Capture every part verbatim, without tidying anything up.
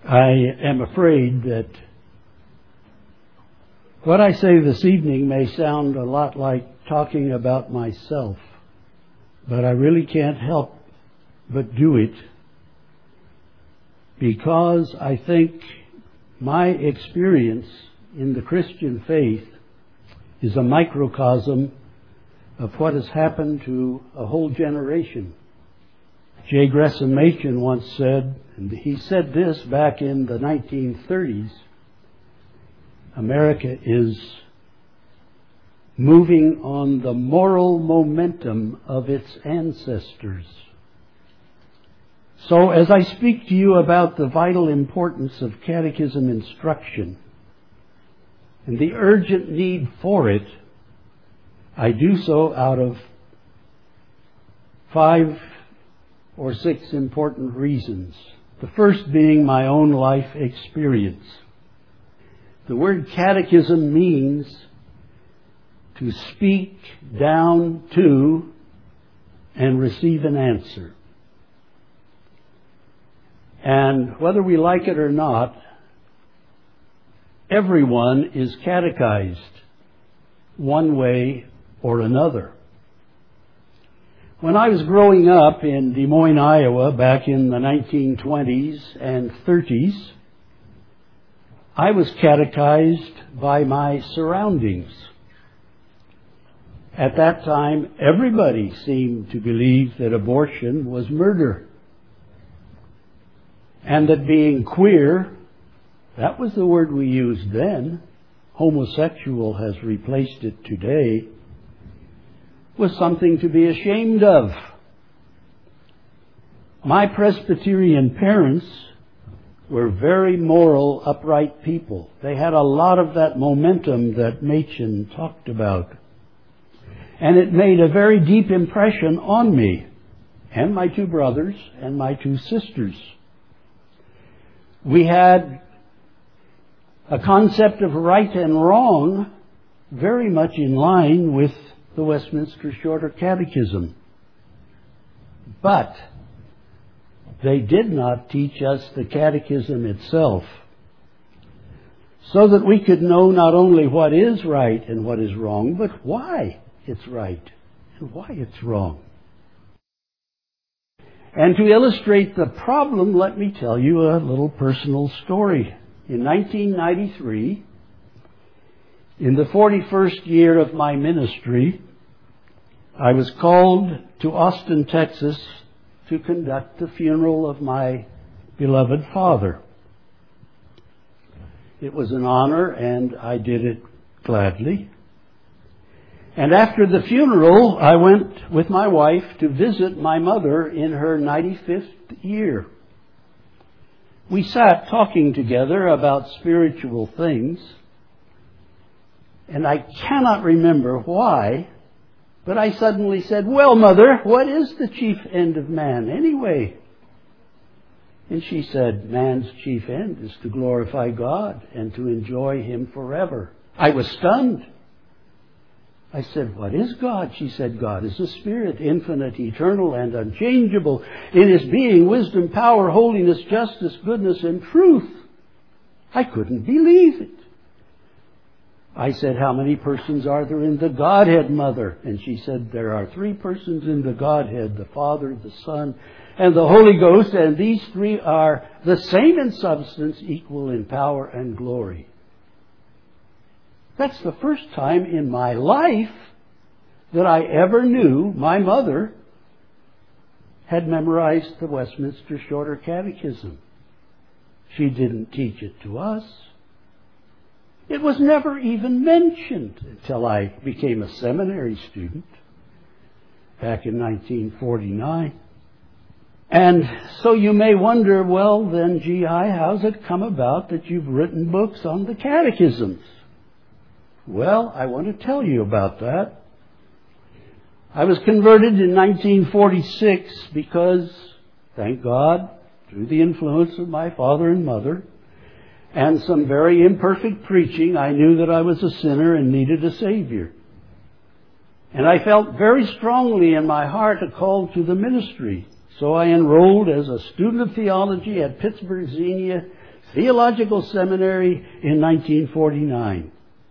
I am afraid that what I say this evening may sound a lot like talking about myself, but I really can't help but do it because I think my experience in the Christian faith is a microcosm of what has happened to a whole generation. J. Gresham Machen once said, and he said this back in the nineteen thirties, America is moving on the moral momentum of its ancestors. So as I speak to you about the vital importance of catechism instruction and the urgent need for it, I do so out of five or six important reasons. The first being my own life experience. The word catechism means to speak down to and receive an answer. And whether we like it or not, everyone is catechized one way or another. When I was growing up in Des Moines, Iowa, back in the nineteen twenties and thirties, I was catechized by my surroundings. At that time, everybody seemed to believe that abortion was murder, and that being queer, that was the word we used then, homosexual has replaced it today, was something to be ashamed of. My Presbyterian parents were very moral, upright people. They had a lot of that momentum that Machen talked about. And it made a very deep impression on me and my two brothers and my two sisters. We had a concept of right and wrong very much in line with the Westminster Shorter Catechism. But they did not teach us the catechism itself, so that we could know not only what is right and what is wrong, but why it's right and why it's wrong. And to illustrate the problem, let me tell you a little personal story. In nineteen ninety-three, in the forty-first year of my ministry, I was called to Austin, Texas, to conduct the funeral of my beloved father. It was an honor, and I did it gladly. And after the funeral, I went with my wife to visit my mother in her ninety-fifth year. We sat talking together about spiritual things, and I cannot remember why, but I suddenly said, "Well, Mother, what is the chief end of man anyway?" And she said, "Man's chief end is to glorify God and to enjoy Him forever." I was stunned. I said, "What is God?" She said, "God is a spirit, infinite, eternal, and unchangeable in His being, wisdom, power, holiness, justice, goodness, and truth." I couldn't believe it. I said, "How many persons are there in the Godhead, Mother?" And she said, "There are three persons in the Godhead, the Father, the Son, and the Holy Ghost, and these three are the same in substance, equal in power and glory." That's the first time in my life that I ever knew my mother had memorized the Westminster Shorter Catechism. She didn't teach it to us. It was never even mentioned until I became a seminary student back in nineteen forty-nine. And so you may wonder, well, then, G I, how's it come about that you've written books on the catechisms? Well, I want to tell you about that. I was converted in nineteen forty-six because, thank God, through the influence of my father and mother, and some very imperfect preaching, I knew that I was a sinner and needed a Savior. And I felt very strongly in my heart a call to the ministry. So I enrolled as a student of theology at Pittsburgh Xenia Theological Seminary in nineteen forty-nine.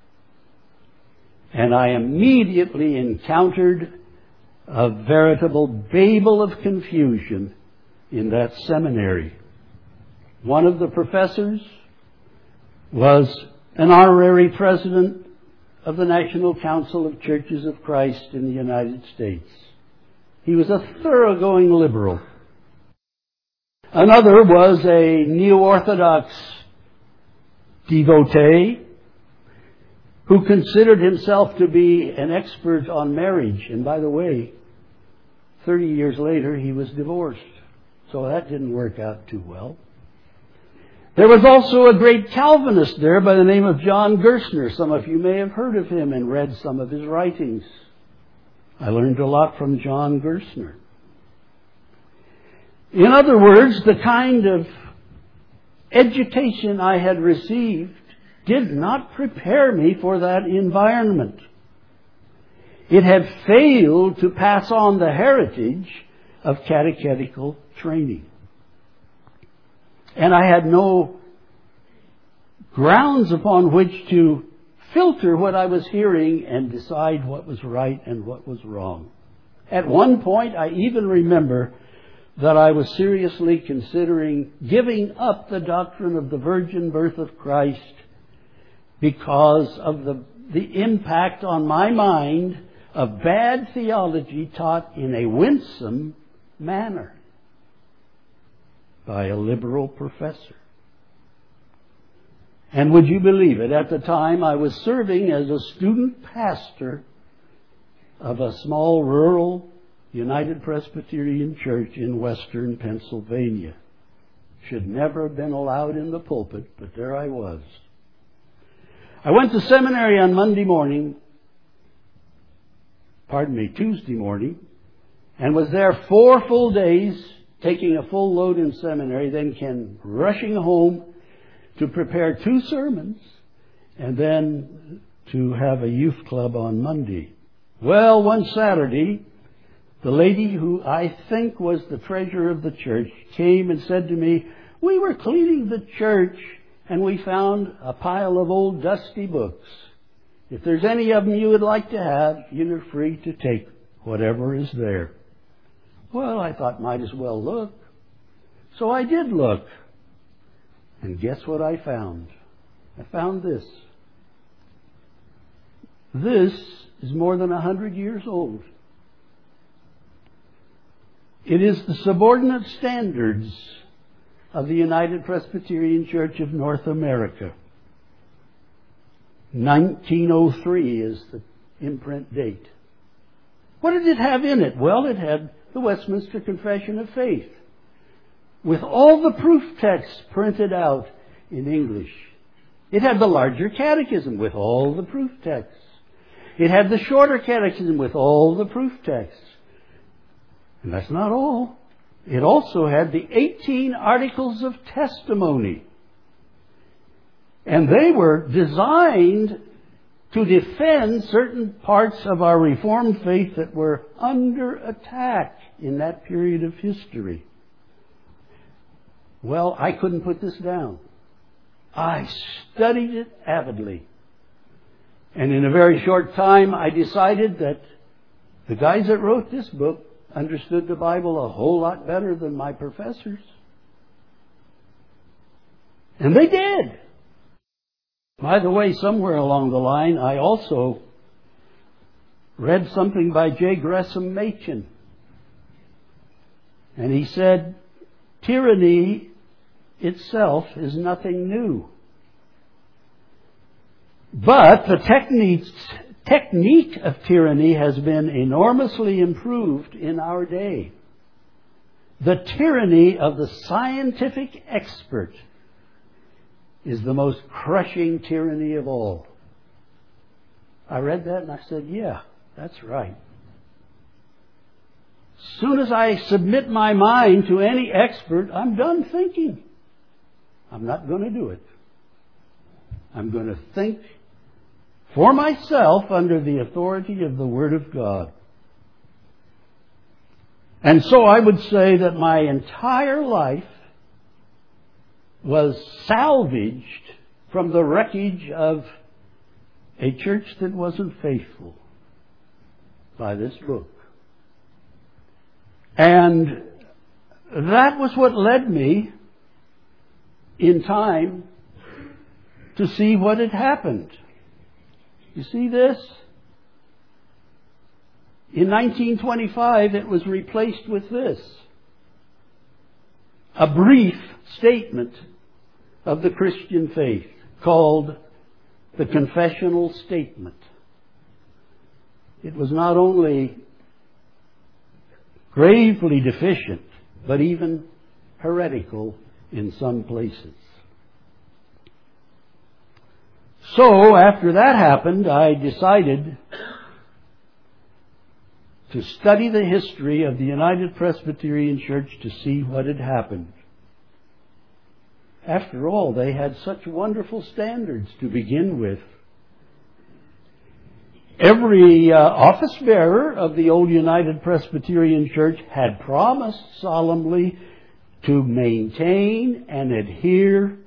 And I immediately encountered a veritable Babel of confusion in that seminary. One of the professors was an honorary president of the National Council of Churches of Christ in the United States. He was a thoroughgoing liberal. Another was a neo-Orthodox devotee who considered himself to be an expert on marriage. And by the way, thirty years later, he was divorced. So that didn't work out too well. There was also a great Calvinist there by the name of John Gerstner. Some of you may have heard of him and read some of his writings. I learned a lot from John Gerstner. In other words, the kind of education I had received did not prepare me for that environment. It had failed to pass on the heritage of catechetical training. And I had no grounds upon which to filter what I was hearing and decide what was right and what was wrong. At one point, I even remember that I was seriously considering giving up the doctrine of the virgin birth of Christ because of the, the impact on my mind of bad theology taught in a winsome manner by a liberal professor. And would you believe it, at the time I was serving as a student pastor of a small rural United Presbyterian Church in western Pennsylvania. Should never have been allowed in the pulpit, but there I was. I went to seminary on Monday morning, pardon me, Tuesday morning, and was there four full days, taking a full load in seminary, then came rushing home to prepare two sermons, and then to have a youth club on Monday. Well, one Saturday, the lady who I think was the treasurer of the church came and said to me, "We were cleaning the church and we found a pile of old dusty books. If there's any of them you would like to have, you're free to take whatever is there." Well, I thought, might as well look. So I did look. And guess what I found? I found this. This is more than a hundred years old. It is the Subordinate Standards of the United Presbyterian Church of North America. nineteen oh three is the imprint date. What did it have in it? Well, it had the Westminster Confession of Faith, with all the proof texts printed out in English. It had the larger catechism with all the proof texts. It had the shorter catechism with all the proof texts. And that's not all. It also had the eighteen Articles of Testimony. And they were designed to defend certain parts of our Reformed faith that were under attack in that period of history. Well, I couldn't put this down. I studied it avidly. And in a very short time, I decided that the guys that wrote this book understood the Bible a whole lot better than my professors. And they did. By the way, somewhere along the line, I also read something by J. Gresham Machen. And he said, tyranny itself is nothing new. But the techniques, technique of tyranny has been enormously improved in our day. The tyranny of the scientific expert is the most crushing tyranny of all. I read that and I said, yeah, that's right. As soon as I submit my mind to any expert, I'm done thinking. I'm not going to do it. I'm going to think for myself under the authority of the Word of God. And so I would say that my entire life was salvaged from the wreckage of a church that wasn't faithful by this book. And that was what led me in time to see what had happened. You see this? In nineteen twenty-five, it was replaced with this. A brief statement of the Christian faith called the Confessional Statement. It was not only gravely deficient, but even heretical in some places. So, after that happened, I decided to study the history of the United Presbyterian Church to see what had happened. After all, they had such wonderful standards to begin with. Every uh, office bearer of the old United Presbyterian Church had promised solemnly to maintain and adhere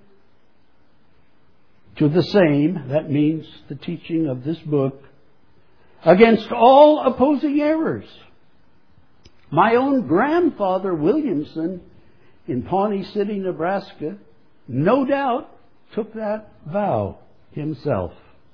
to the same, that means the teaching of this book, against all opposing errors. My own grandfather Williamson in Pawnee City, Nebraska, no doubt took that vow himself.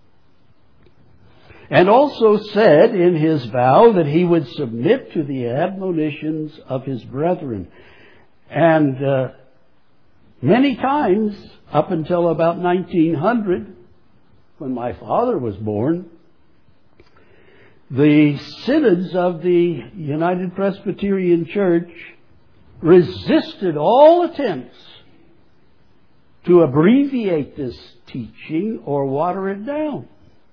And also said in his vow that he would submit to the admonitions of his brethren. And uh, many times, up until about nineteen hundred, when my father was born, the synods of the United Presbyterian Church resisted all attempts to abbreviate this teaching or water it down.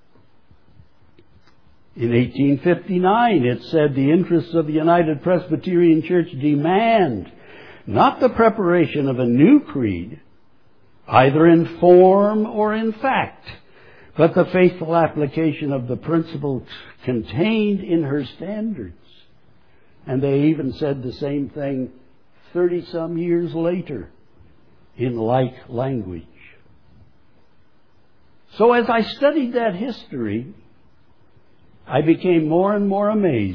In eighteen fifty-nine, it said the interests of the United Presbyterian Church demand not the preparation of a new creed, either in form or in fact, but the faithful application of the principles contained in her standards. And they even said the same thing thirty-some years later in like language. So as I studied that history, I became more and more amazed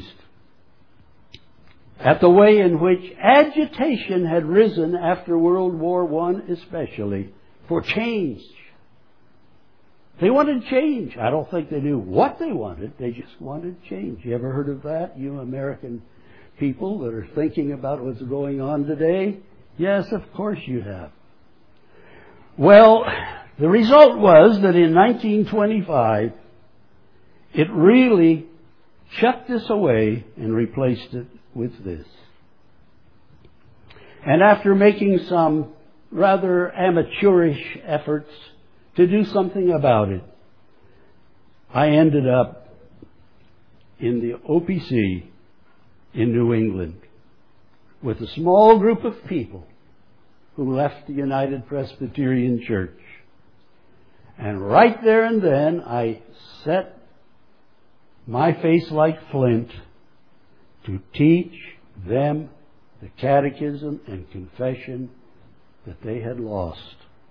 at the way in which agitation had risen after World War One especially for change. They wanted change. I don't think they knew what they wanted. They just wanted change. You ever heard of that, you American people that are thinking about what's going on today? Yes, of course you have. Well, the result was that in nineteen twenty-five, it really chucked this away and replaced it with this. And after making some rather amateurish efforts to do something about it, I ended up in the O P C in New England with a small group of people who left the United Presbyterian Church. And right there and then, I set my face like flint to teach them the catechism and confession that they had lost.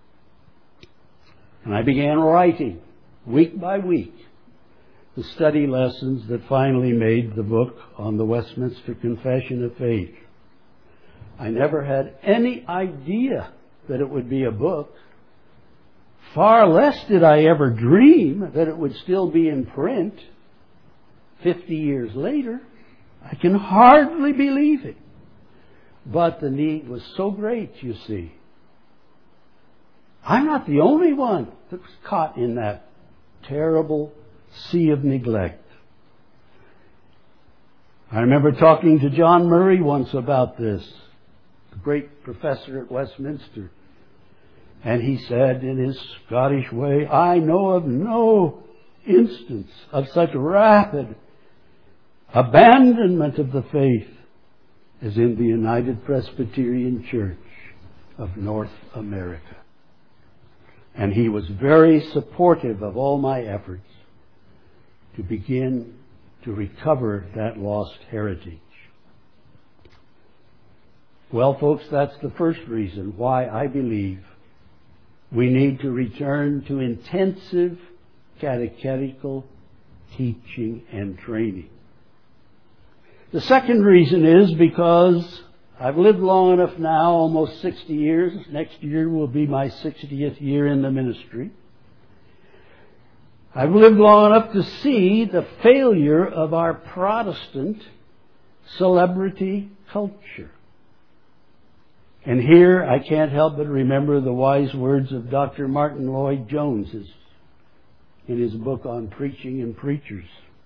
And I began writing, week by week, the study lessons that finally made the book on the Westminster Confession of Faith. I never had any idea that it would be a book. Far less did I ever dream that it would still be in print fifty years later. I can hardly believe it. But the need was so great, you see. I'm not the only one that was caught in that terrible sea of neglect. I remember talking to John Murray once about this, the great professor at Westminster. And he said in his Scottish way, I know of no instance of such rapid abandonment of the faith as in the United Presbyterian Church of North America. And he was very supportive of all my efforts to begin to recover that lost heritage. Well, folks, that's the first reason why I believe we need to return to intensive catechetical teaching and training. The second reason is because I've lived long enough now, almost sixty years. Next year will be my sixtieth year in the ministry. I've lived long enough to see the failure of our Protestant celebrity culture. And here I can't help but remember the wise words of Doctor Martin Lloyd-Jones in his book on preaching and preachers.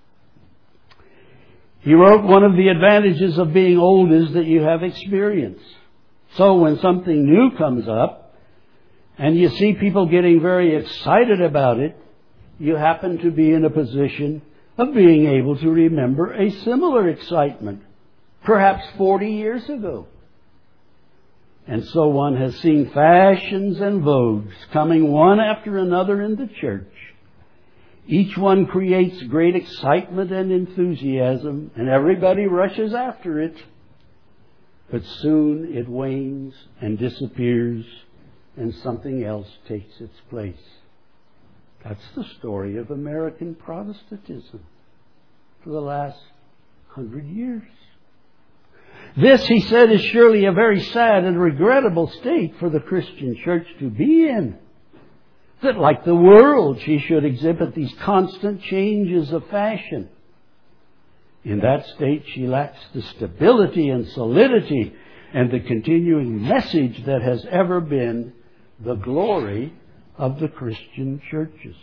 He wrote, one of the advantages of being old is that you have experience. So when something new comes up and you see people getting very excited about it, you happen to be in a position of being able to remember a similar excitement, perhaps forty years ago. And so one has seen fashions and vogues coming one after another in the church. Each one creates great excitement and enthusiasm, and everybody rushes after it. But soon it wanes and disappears, and something else takes its place. That's the story of American Protestantism for the last hundred years. This, he said, is surely a very sad and regrettable state for the Christian church to be in. That, like the world, she should exhibit these constant changes of fashion. In that state, she lacks the stability and solidity and the continuing message that has ever been the glory of the Christian churches.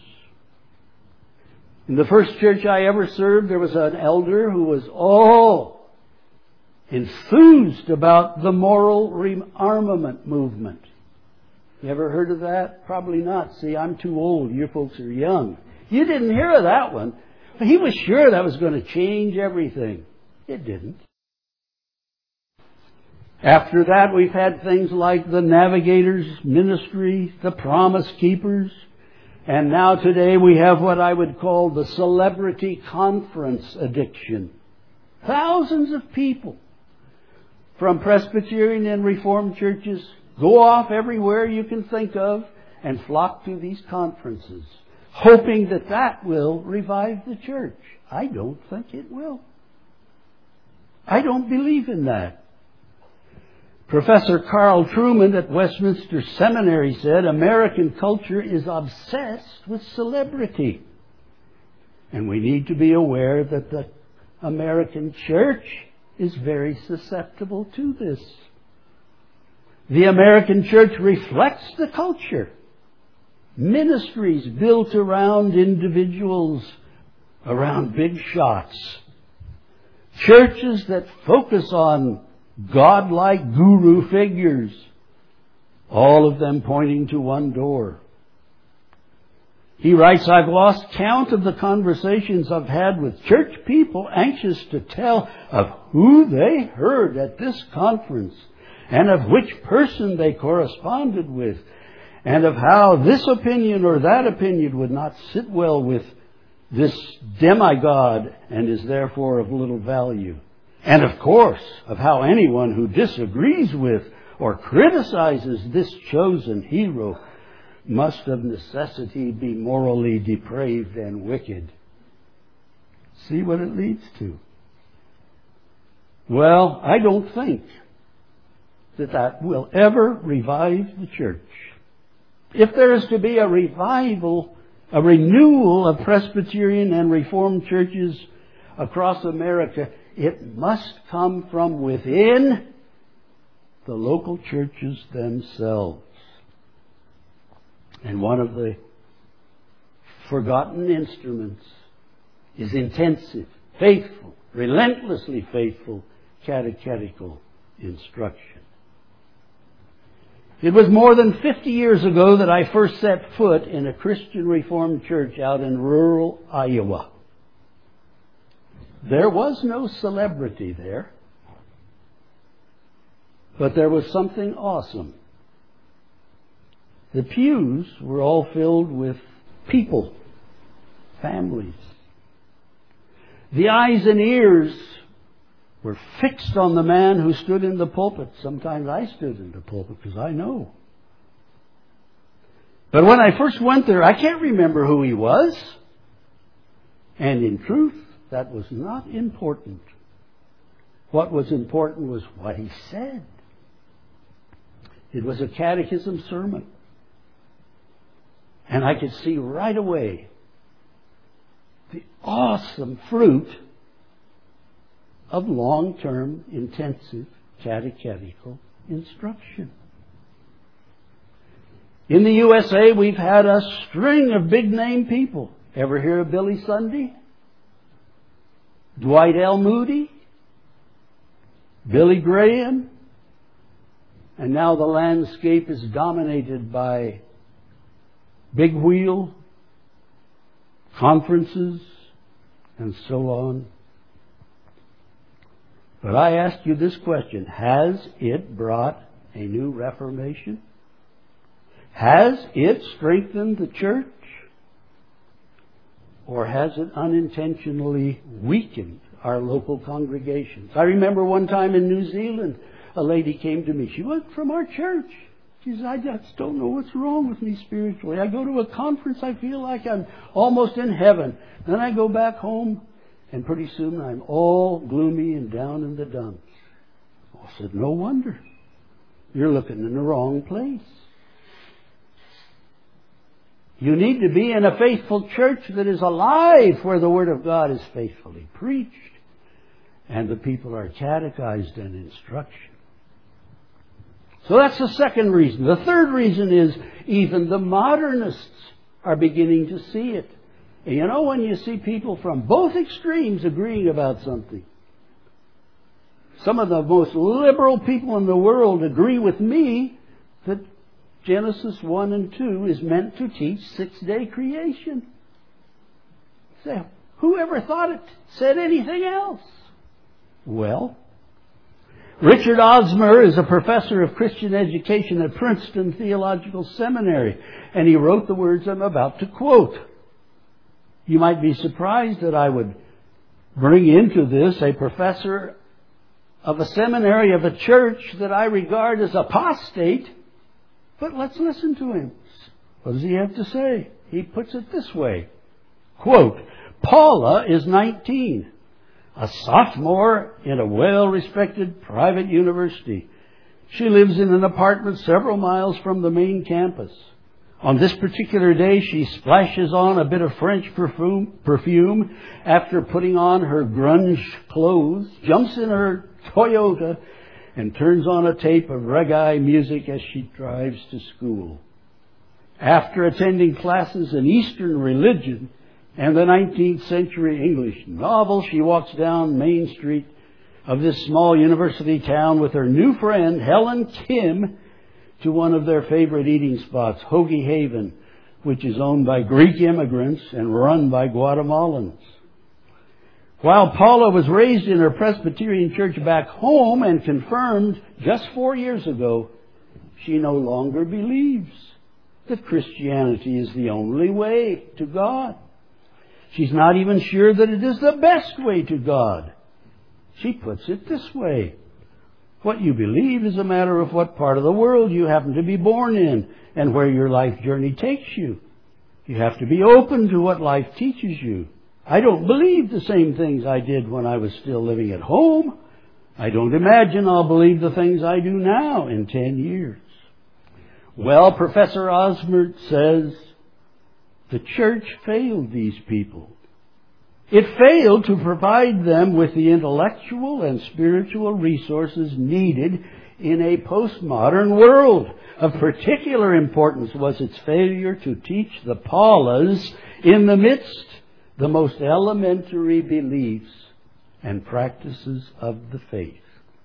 In the first church I ever served, there was an elder who was all enthused about the moral rearmament movement. You ever heard of that? Probably not. See, I'm too old. You folks are young. You didn't hear of that one. But he was sure that was going to change everything. It didn't. After that, we've had things like the Navigators Ministry, the Promise Keepers, and now today we have what I would call the celebrity conference addiction. Thousands of people from Presbyterian and Reformed churches go off everywhere you can think of and flock to these conferences, hoping that that will revive the church. I don't think it will. I don't believe in that. Professor Carl Trueman at Westminster Seminary said, American culture is obsessed with celebrity. And we need to be aware that the American church is very susceptible to this. The American church reflects the culture. Ministries built around individuals, around big shots. Churches that focus on godlike guru figures, all of them pointing to one door. He writes, I've lost count of the conversations I've had with church people anxious to tell of who they heard at this conference and of which person they corresponded with and of how this opinion or that opinion would not sit well with this demigod and is therefore of little value. And of course, of how anyone who disagrees with or criticizes this chosen hero must of necessity be morally depraved and wicked. See what it leads to. Well, I don't think that that will ever revive the church. If there is to be a revival, a renewal of Presbyterian and Reformed churches across America, it must come from within the local churches themselves. And one of the forgotten instruments is intensive, faithful, relentlessly faithful catechetical instruction. It was more than fifty years ago that I first set foot in a Christian Reformed church out in rural Iowa. There was no celebrity there, but there was something awesome. The pews were all filled with people, families. The eyes and ears were fixed on the man who stood in the pulpit. Sometimes I stood in the pulpit because I know. But when I first went there, I can't remember who he was. And in truth, that was not important. What was important was what he said. It was a catechism sermon. And I could see right away the awesome fruit of long-term, intensive catechetical instruction. In the U S A, we've had a string of big-name people. Ever hear of Billy Sunday? Dwight L. Moody? Billy Graham? And now the landscape is dominated by big wheel, conferences, and so on. But I ask you this question. Has it brought a new reformation? Has it strengthened the church? Or has it unintentionally weakened our local congregations? I remember one time in New Zealand, a lady came to me. She wasn't from our church. She said, I just don't know what's wrong with me spiritually. I go to a conference, I feel like I'm almost in heaven. Then I go back home, and pretty soon I'm all gloomy and down in the dumps. I said, no wonder. You're looking in the wrong place. You need to be in a faithful church that is alive, where the Word of God is faithfully preached and the people are catechized and instruction. So that's the second reason. The third reason is even the modernists are beginning to see it. And you know, when you see people from both extremes agreeing about something, some of the most liberal people in the world agree with me that Genesis one and two is meant to teach six-day creation. Say, whoever thought it said anything else? Well, Richard Osmer is a professor of Christian education at Princeton Theological Seminary, and he wrote the words I'm about to quote. You might be surprised that I would bring into this a professor of a seminary of a church that I regard as apostate. But let's listen to him. What does he have to say? He puts it this way. Quote, Paula is nineteen, a sophomore in a well-respected private university. She lives in an apartment several miles from the main campus. On this particular day, she splashes on a bit of French perfume, perfume after putting on her grunge clothes, jumps in her Toyota, and turns on a tape of reggae music as she drives to school. After attending classes in Eastern religion and the nineteenth century English novel, she walks down Main Street of this small university town with her new friend, Helen Kim, to one of their favorite eating spots, Hoagie Haven, which is owned by Greek immigrants and run by Guatemalans. While Paula was raised in her Presbyterian church back home and confirmed just four years ago, she no longer believes that Christianity is the only way to God. She's not even sure that it is the best way to God. She puts it this way. What you believe is a matter of what part of the world you happen to be born in and where your life journey takes you. You have to be open to what life teaches you. I don't believe the same things I did when I was still living at home. I don't imagine I'll believe the things I do now in ten years. Well, Professor Osmert says the church failed these people. It failed to provide them with the intellectual and spiritual resources needed in a postmodern world. Of particular importance was its failure to teach the Paulas in the midst the most elementary beliefs and practices of the faith.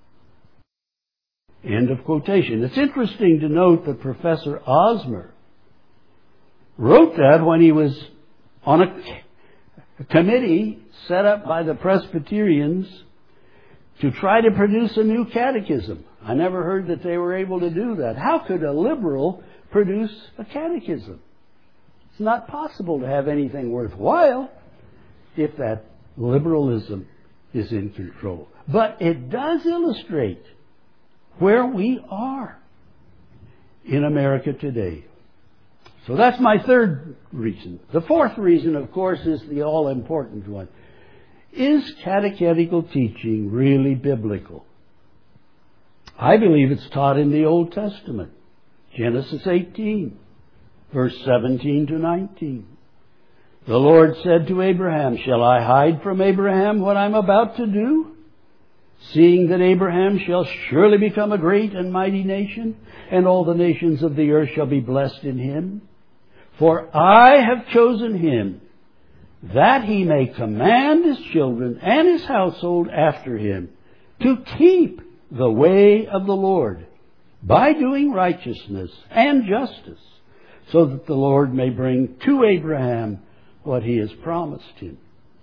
End of quotation. It's interesting to note that Professor Osmer wrote that when he was on a, a committee set up by the Presbyterians to try to produce a new catechism. I never heard that they were able to do that. How could a liberal produce a catechism? It's not possible to have anything worthwhile if that liberalism is in control. But it does illustrate where we are in America today. So that's my third reason. The fourth reason, of course, is the all-important one. Is catechetical teaching really biblical? I believe it's taught in the Old Testament. Genesis eighteen, verse seventeen to nineteen. The Lord said to Abraham, "Shall I hide from Abraham what I'm about to do? Seeing that Abraham shall surely become a great and mighty nation, and all the nations of the earth shall be blessed in him. For I have chosen him, that he may command his children and his household after him, to keep the way of the Lord, by doing righteousness and justice, so that the Lord may bring to Abraham what he has promised him."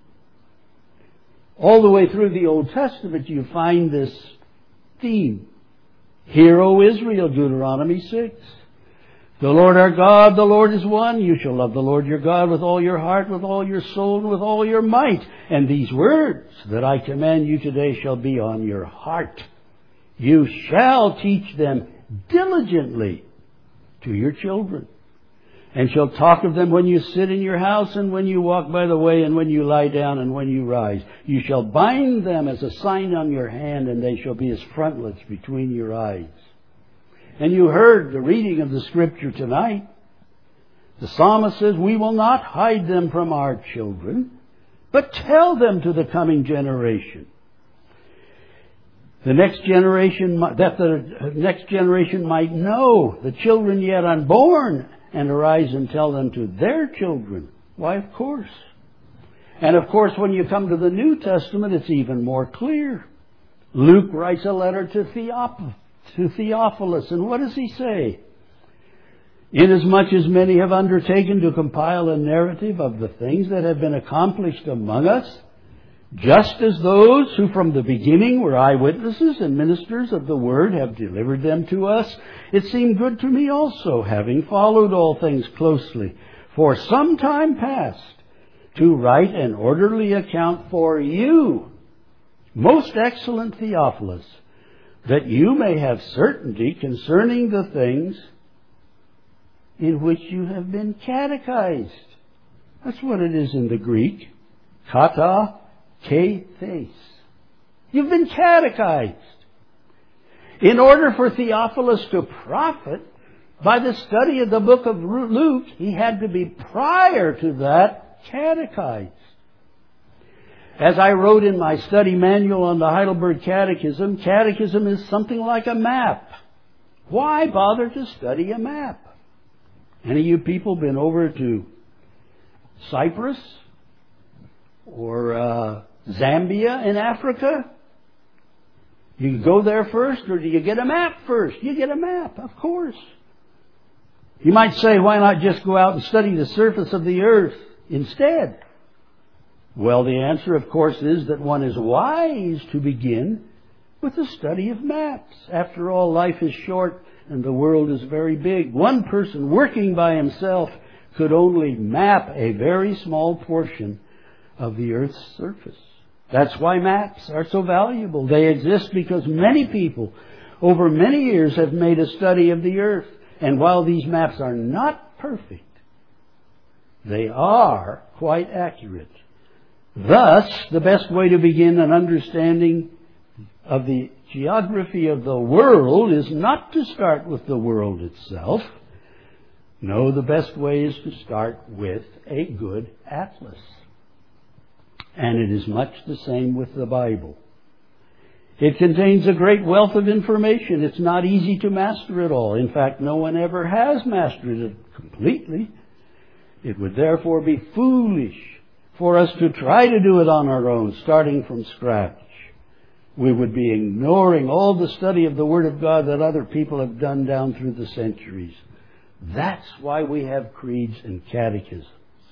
All the way through the Old Testament you find this theme. "Hear, O Israel," Deuteronomy six. "The Lord our God, the Lord is one. You shall love the Lord your God with all your heart, with all your soul, and with all your might. And these words that I command you today shall be on your heart. You shall teach them diligently to your children, and shall talk of them when you sit in your house, and when you walk by the way, and when you lie down, and when you rise. You shall bind them as a sign on your hand, and they shall be as frontlets between your eyes." And you heard the reading of the Scripture tonight. The psalmist says, "We will not hide them from our children, but tell them to the coming generation. The next generation, that the next generation might know, the children yet unborn, and arise and tell them to their children." Why, of course. And of course, when you come to the New Testament, it's even more clear. Luke writes a letter to Theophilus, to Theophilus, and what does he say? "Inasmuch as many have undertaken to compile a narrative of the things that have been accomplished among us, just as those who from the beginning were eyewitnesses and ministers of the word have delivered them to us, it seemed good to me also, having followed all things closely, for some time past, to write an orderly account for you, most excellent Theophilus, that you may have certainty concerning the things in which you have been catechized." That's what it is in the Greek. Kata Kethes. You've been catechized. In order for Theophilus to profit by the study of the book of Luke, he had to be prior to that catechized. As I wrote in my study manual on the Heidelberg Catechism, catechism is something like a map. Why bother to study a map? Any of you people been over to Cyprus or uh, Zambia in Africa? You go there first, or do you get a map first? You get a map, of course. You might say, why not just go out and study the surface of the earth instead? Well, the answer, of course, is that one is wise to begin with the study of maps. After all, life is short and the world is very big. One person working by himself could only map a very small portion of the earth's surface. That's why maps are so valuable. They exist because many people over many years have made a study of the earth. And while these maps are not perfect, they are quite accurate. Thus, the best way to begin an understanding of the geography of the world is not to start with the world itself. No, the best way is to start with a good atlas. And it is much the same with the Bible. It contains a great wealth of information. It's not easy to master it all. In fact, no one ever has mastered it completely. It would therefore be foolish for us to try to do it on our own, starting from scratch. We would be ignoring all the study of the Word of God that other people have done down through the centuries. That's why we have creeds and catechisms.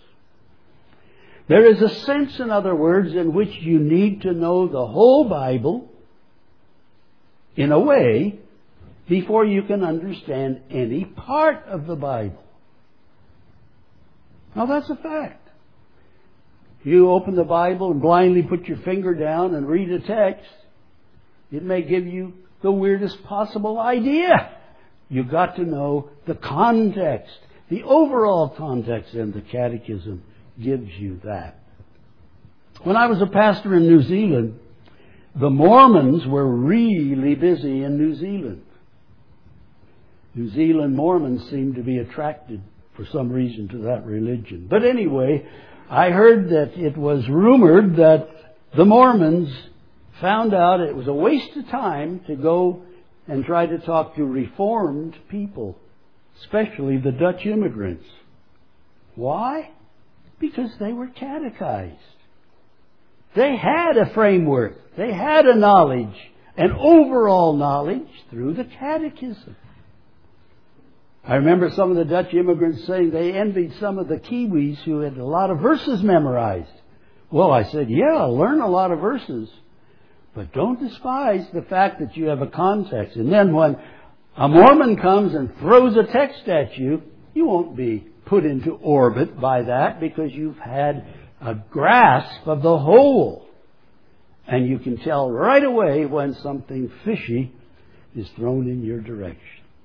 There is a sense, in other words, in which you need to know the whole Bible, in a way, before you can understand any part of the Bible. Now, that's a fact. You open the Bible and blindly put your finger down and read a text, it may give you the weirdest possible idea. You've got to know the context, the overall context, and the Catechism gives you that. When I was a pastor in New Zealand, the Mormons were really busy in New Zealand. New Zealand Mormons seem to be attracted for some reason to that religion. But anyway, I heard that it was rumored that the Mormons found out it was a waste of time to go and try to talk to Reformed people, especially the Dutch immigrants. Why? Because they were catechized. They had a framework. They had a knowledge, an overall knowledge through the Catechism. I remember some of the Dutch immigrants saying they envied some of the Kiwis who had a lot of verses memorized. Well, I said, yeah, learn a lot of verses, but don't despise the fact that you have a context. And then when a Mormon comes and throws a text at you, you won't be put into orbit by that because you've had a grasp of the whole. And you can tell right away when something fishy is thrown in your direction.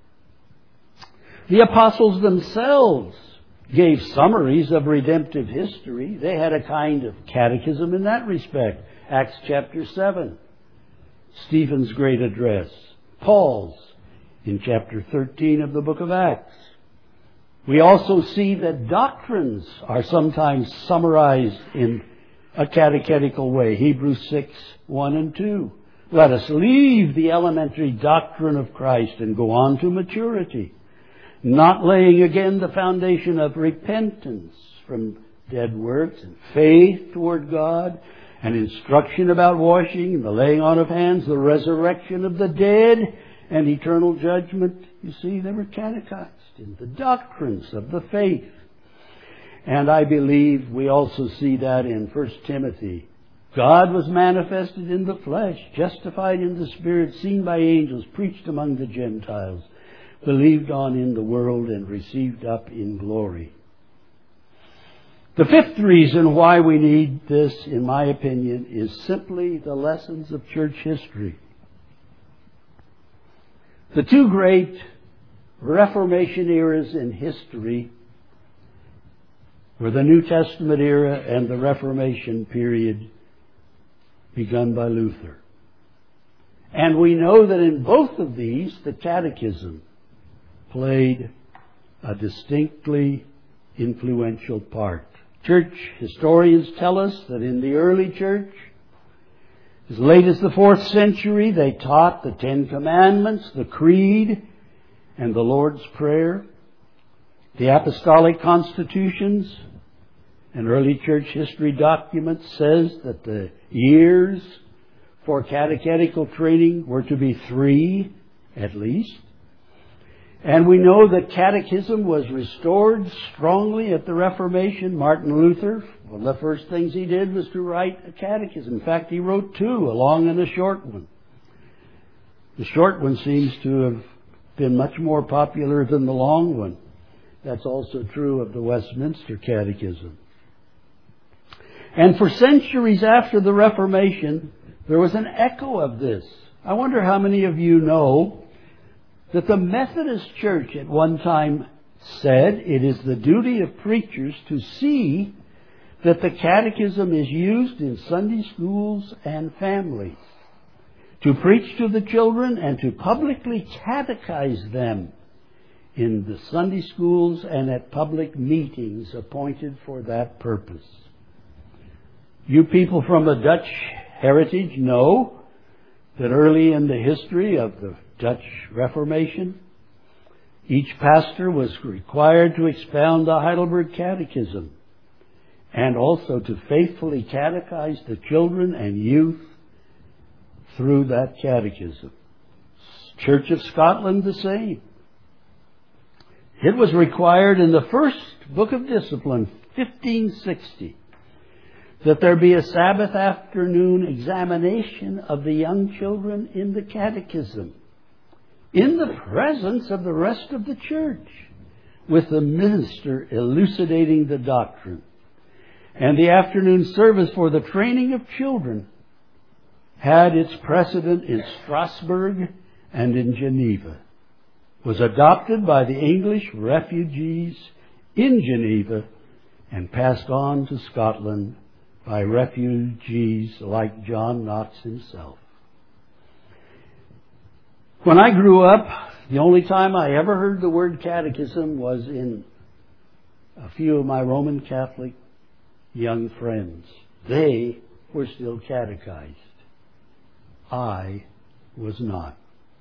The apostles themselves gave summaries of redemptive history. They had a kind of catechism in that respect. Acts chapter seven, Stephen's great address, Paul's in chapter thirteen of the book of Acts. We also see that doctrines are sometimes summarized in a catechetical way. Hebrews six, one and two. Let us leave the elementary doctrine of Christ and go on to maturity, not laying again the foundation of repentance from dead works and faith toward God and instruction about washing and the laying on of hands, the resurrection of the dead and eternal judgment. You see, they were catechized in the doctrines of the faith. And I believe we also see that in First Timothy. God was manifested in the flesh, justified in the Spirit, seen by angels, preached among the Gentiles, believed on in the world, and received up in glory. The fifth reason why we need this, in my opinion, is simply the lessons of church history. The two great Reformation eras in history were the New Testament era and the Reformation period begun by Luther. And we know that in both of these, the Catechism played a distinctly influential part. Church historians tell us that in the early church, as late as the fourth century, they taught the Ten Commandments, the Creed, and the Lord's Prayer. The Apostolic Constitutions and early church history documents says that the years for catechetical training were to be three at least. And we know that catechism was restored strongly at the Reformation. Martin Luther, one of the first things he did was to write a catechism. In fact, he wrote two, a long and a short one. The short one seems to have been much more popular than the long one. That's also true of the Westminster Catechism. And for centuries after the Reformation, there was an echo of this. I wonder how many of you know that the Methodist Church at one time said it is the duty of preachers to see that the catechism is used in Sunday schools and families, to preach to the children and to publicly catechize them in the Sunday schools and at public meetings appointed for that purpose. You people from a Dutch heritage know that early in the history of the Dutch Reformation, each pastor was required to expound the Heidelberg Catechism and also to faithfully catechize the children and youth through that catechism. Church of Scotland, the same. It was required in the first book of discipline, fifteen sixty, that there be a Sabbath afternoon examination of the young children in the catechism, in the presence of the rest of the church, with the minister elucidating the doctrine. And the afternoon service for the training of children had its precedent in Strasbourg and in Geneva, was adopted by the English refugees in Geneva, and passed on to Scotland by refugees like John Knox himself. When I grew up, the only time I ever heard the word catechism was in a few of my Roman Catholic young friends. They were still catechized. I was not.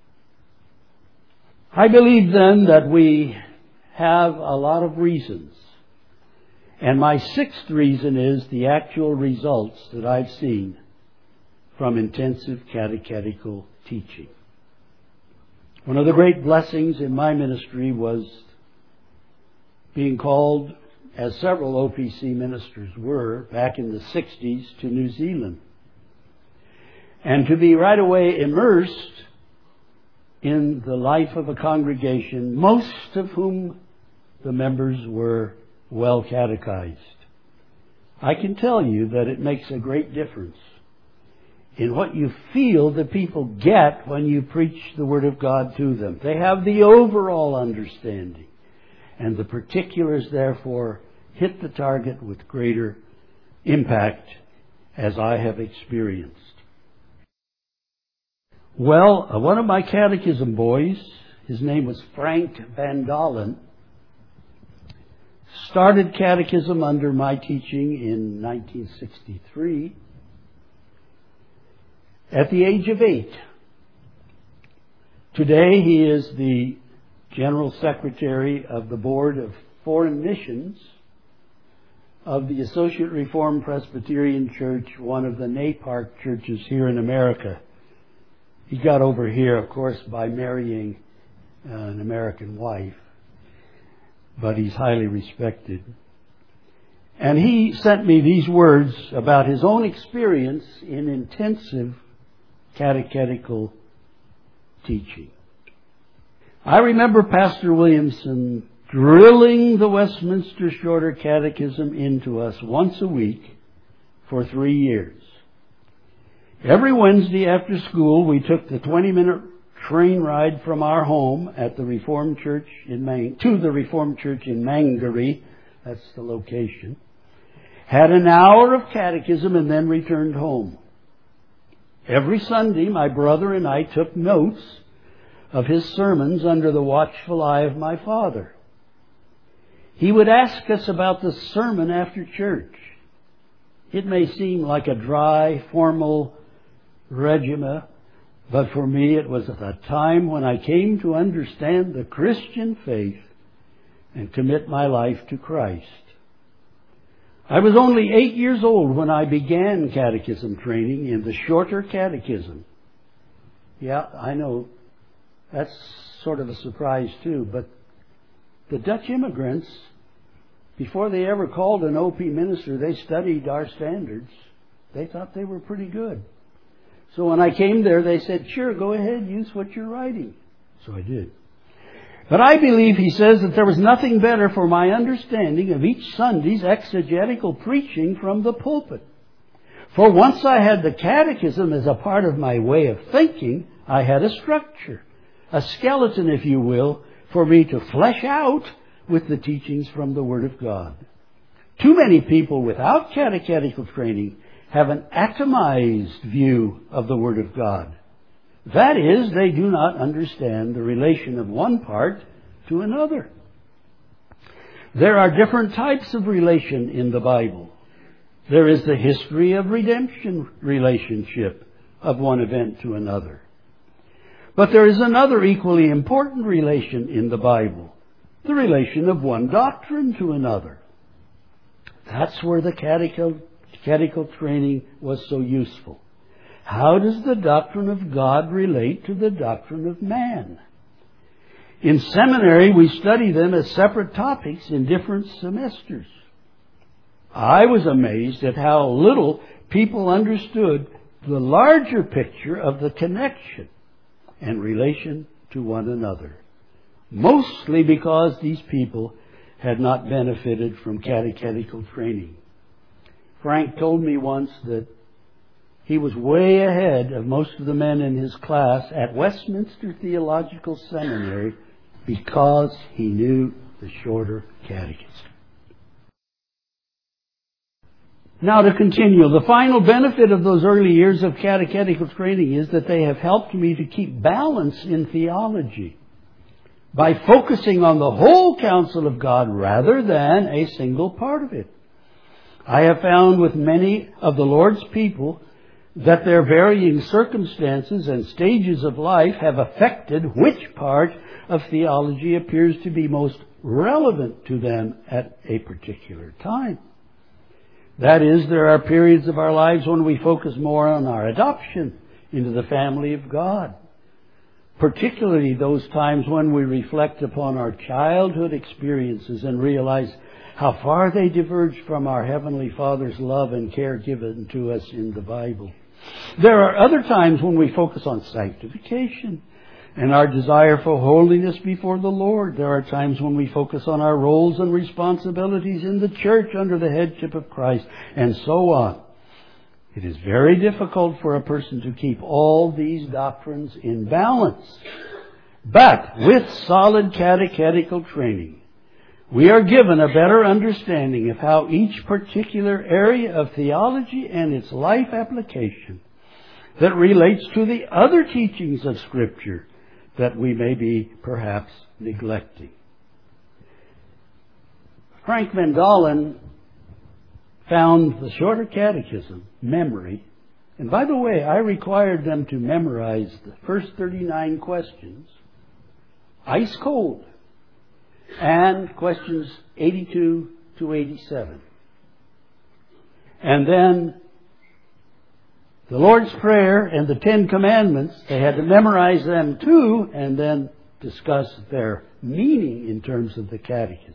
I believe then that we have a lot of reasons. And my sixth reason is the actual results that I've seen from intensive catechetical teaching. One of the great blessings in my ministry was being called, as several O P C ministers were, back in the sixties to New Zealand. And to be right away immersed in the life of a congregation, most of whom the members were well catechized. I can tell you that it makes a great difference in what you feel the people get when you preach the Word of God to them. They have the overall understanding, and the particulars, therefore, hit the target with greater impact, as I have experienced. Well, uh, one of my catechism boys, his name was Frank Van Dalen, started catechism under my teaching in nineteen sixty-three at the age of eight. Today he is the General Secretary of the Board of Foreign Missions of the Associate Reformed Presbyterian Church, one of the NAPARC churches here in America. He got over here, of course, by marrying uh, an American wife, but he's highly respected. And he sent me these words about his own experience in intensive catechetical teaching. I remember Pastor Williamson drilling the Westminster Shorter Catechism into us once a week for three years. Every Wednesday after school, we took the twenty-minute train ride from our home at the Reformed Church in Mang- to the Reformed Church in Mangere. That's the location. Had an hour of catechism and then returned home. Every Sunday, my brother and I took notes of his sermons under the watchful eye of my father. He would ask us about the sermon after church. It may seem like a dry, formal regime, but for me it was at a time when I came to understand the Christian faith and commit my life to Christ. I was only eight years old when I began catechism training in the Shorter Catechism. Yeah, I know, that's sort of a surprise too, but the Dutch immigrants, before they ever called an O P minister, they studied our standards. They thought they were pretty good. So when I came there, they said, sure, go ahead, use what you're writing. So I did. But I believe he says that there was nothing better for my understanding of each Sunday's exegetical preaching from the pulpit. For once I had the catechism as a part of my way of thinking, I had a structure, a skeleton, if you will, for me to flesh out with the teachings from the Word of God. Too many people without catechetical training have an atomized view of the Word of God. That is, they do not understand the relation of one part to another. There are different types of relation in the Bible. There is the history of redemption relationship of one event to another. But there is another equally important relation in the Bible, the relation of one doctrine to another. That's where the catechetical Catechetical training was so useful. How does the doctrine of God relate to the doctrine of man? In seminary, we study them as separate topics in different semesters. I was amazed at how little people understood the larger picture of the connection and relation to one another, mostly because these people had not benefited from catechetical training. Frank told me once that he was way ahead of most of the men in his class at Westminster Theological Seminary because he knew the Shorter Catechism. Now to continue, the final benefit of those early years of catechetical training is that they have helped me to keep balance in theology by focusing on the whole counsel of God rather than a single part of it. I have found with many of the Lord's people that their varying circumstances and stages of life have affected which part of theology appears to be most relevant to them at a particular time. That is, there are periods of our lives when we focus more on our adoption into the family of God, particularly those times when we reflect upon our childhood experiences and realize how far they diverge from our Heavenly Father's love and care given to us in the Bible. There are other times when we focus on sanctification and our desire for holiness before the Lord. There are times when we focus on our roles and responsibilities in the church under the headship of Christ, and so on. It is very difficult for a person to keep all these doctrines in balance. But with solid catechetical training, we are given a better understanding of how each particular area of theology and its life application that relates to the other teachings of Scripture that we may be perhaps neglecting. Frank Mendolin found the Shorter Catechism memory, and by the way, I required them to memorize the first thirty-nine questions, ice cold, and questions eighty-two to eighty-seven. And then the Lord's Prayer and the Ten Commandments, they had to memorize them too, and then discuss their meaning in terms of the catechism.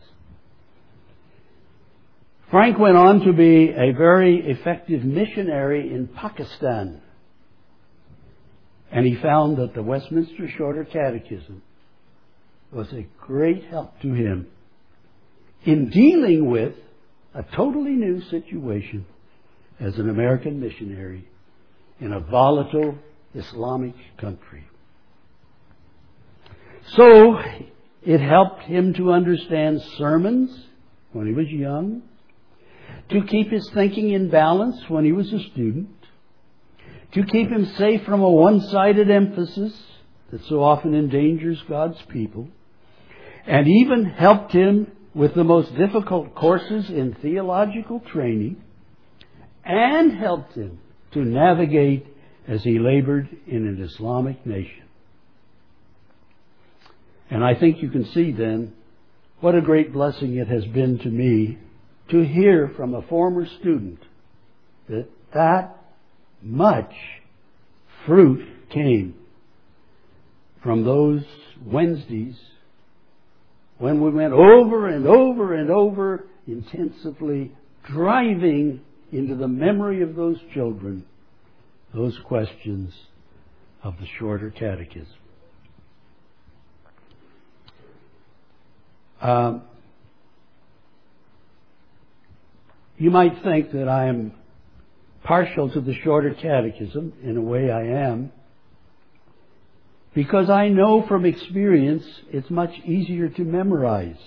Frank went on to be a very effective missionary in Pakistan. And he found that the Westminster Shorter Catechism was a great help to him in dealing with a totally new situation as an American missionary in a volatile Islamic country. So, it helped him to understand sermons when he was young, to keep his thinking in balance when he was a student, to keep him safe from a one-sided emphasis that so often endangers God's people, and even helped him with the most difficult courses in theological training, and helped him to navigate as he labored in an Islamic nation. And I think you can see then what a great blessing it has been to me to hear from a former student that that much fruit came from those Wednesdays when we went over and over and over intensively driving into the memory of those children those questions of the Shorter Catechism. Um, you might think that I am partial to the Shorter Catechism. In a way I am, because I know from experience it's much easier to memorize.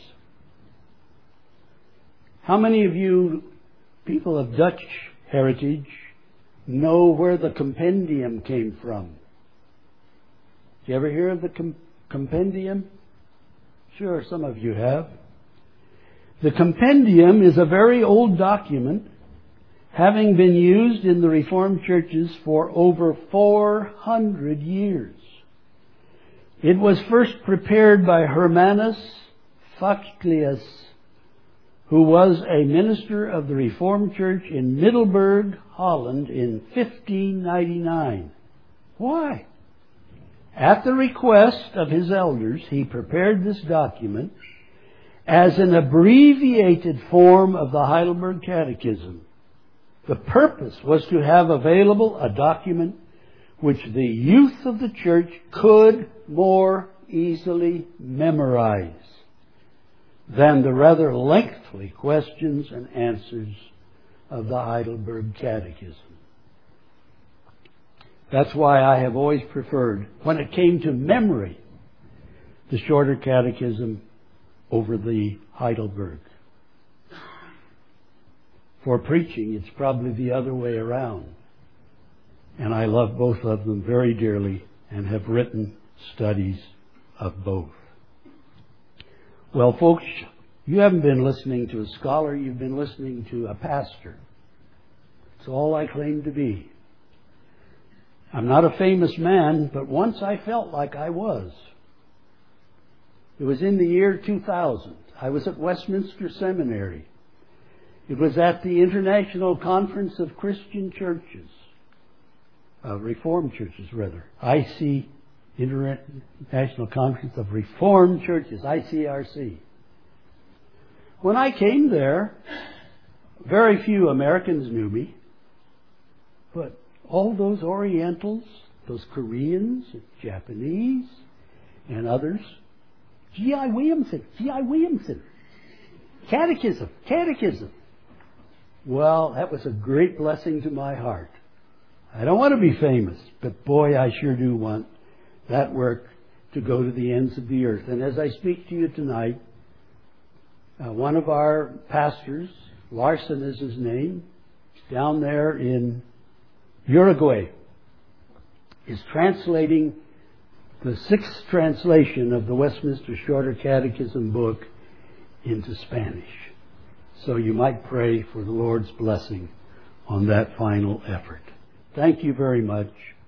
How many of you people of Dutch heritage know where the compendium came from? Did you ever hear of the com- compendium? Sure, some of you have. The compendium is a very old document, having been used in the Reformed churches for over four hundred years. It was first prepared by Hermanus Factlius, who was a minister of the Reformed Church in Middelburg, Holland, in fifteen ninety-nine. Why? At the request of his elders, he prepared this document as an abbreviated form of the Heidelberg Catechism. The purpose was to have available a document which the youth of the church could more easily memorize than the rather lengthy questions and answers of the Heidelberg Catechism. That's why I have always preferred, when it came to memory, the Shorter Catechism over the Heidelberg. For preaching, it's probably the other way around. And I love both of them very dearly and have written studies of both. Well, folks, you haven't been listening to a scholar, you've been listening to a pastor. It's all I claim to be. I'm not a famous man, but once I felt like I was. It was in the year two thousand. I was at Westminster Seminary. It was at the International Conference of Christian Churches, uh, Reformed Churches rather, I C, International Conference of Reformed Churches, I C R C. When I came there, very few Americans knew me, but all those Orientals, those Koreans, Japanese, and others, G I Williamson, G I Williamson, Catechism, Catechism. Well, that was a great blessing to my heart. I don't want to be famous, but boy, I sure do want that work to go to the ends of the earth. And as I speak to you tonight, uh, one of our pastors, Larson is his name, down there in Uruguay, is translating the sixth translation of the Westminster Shorter Catechism book into Spanish. So you might pray for the Lord's blessing on that final effort. Thank you very much.